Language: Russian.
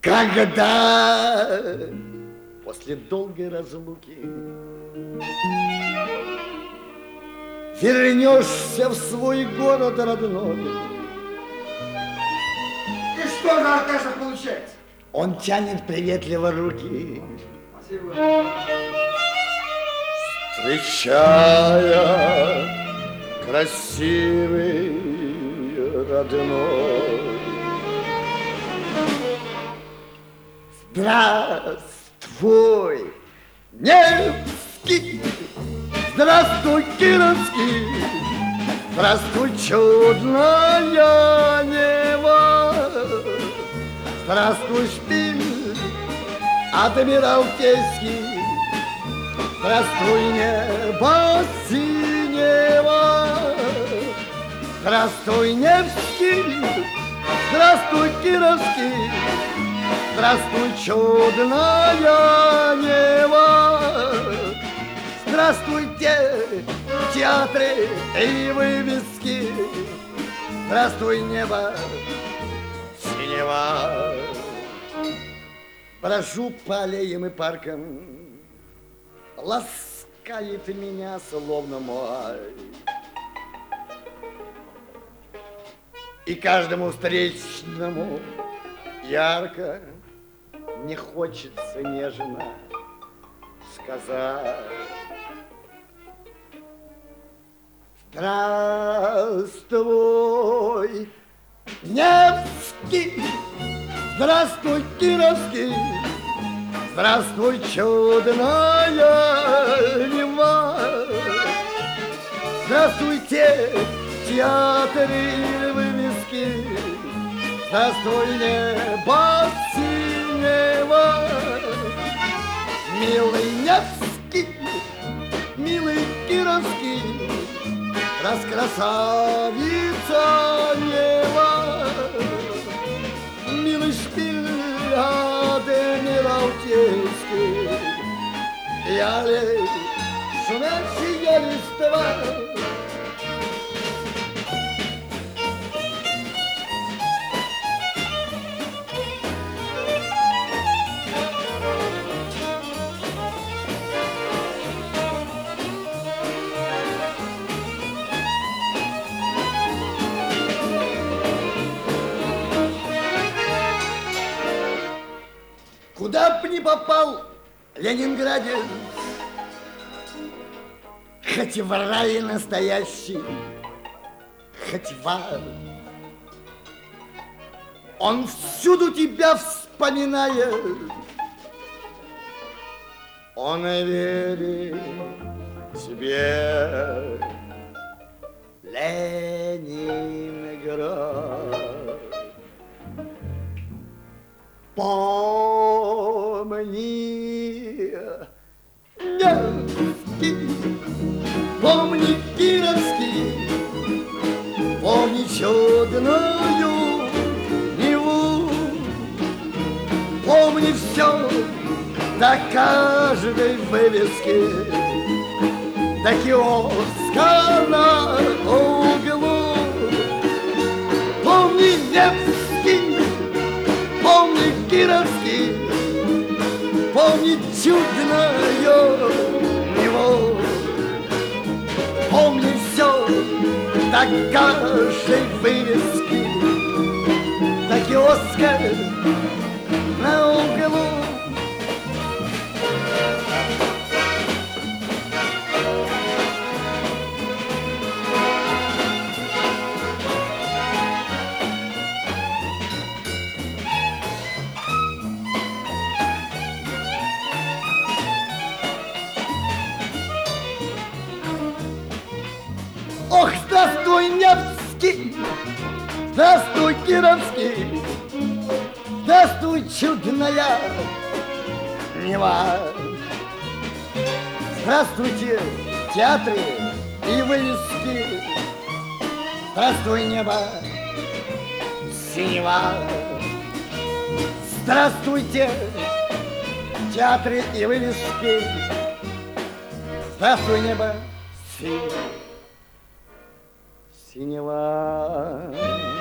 Когда после долгой разлуки вернешься в свой город родной. И что же, Аркаша, получается? Он тянет приветливо руки, Спасибо. встречая красивый родной. Здравствуй, Невский! Здравствуй, Кировский! Здравствуй, чудная Нева! Здравствуй, Шпиль, Адмиралтейский! Здравствуй, небо синего! Здравствуй, Невский! Здравствуй, Кировский! Здравствуй, чудная Нева! Здравствуйте, театры и вывески! Здравствуй, небо синего! Брожу по аллеям и паркам, ласкает меня словно мой. И каждому встречному ярко мне хочется нежно сказать: здравствуй, Невский! Здравствуй, Кировский! Здравствуй, чудная Нева! Здравствуйте, театры и вывески! Здравствуй, небо синего! Милый Невский, милый Кировский, раскрасавица Нева! Милый Шпиль, Адмиралтейский, я лишь шумящая листва. Куда б ни попал Ленинградец, хоть в рай настоящий, хоть в ад, он всюду тебя вспоминает. Он верит тебе, Ленинград. Помни, Невский, помни, Кировский, помни чудную Неву, помни все до каждой вывески, до киоска на углу. Помни, Невский, помни, Кировский, помни чудную Неву, помни все до каждой вывески, до киоска на углу. Ох, здравствуй, Невский, здравствуй, Кировский, здравствуй, чудная Нева. Здравствуйте, театры и вывески, здравствуй, небо синего. Здравствуйте, театры и вывески, здравствуй, небо синего.